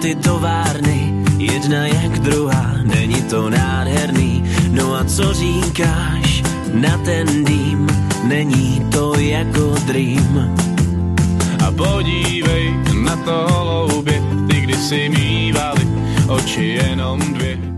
ty továrny, jedna jak druhá, není to nádherný. No a co říkáš na ten dým, není to jako dream. A podívej na to holoubě, ty kdysi mívali oči jenom dvě.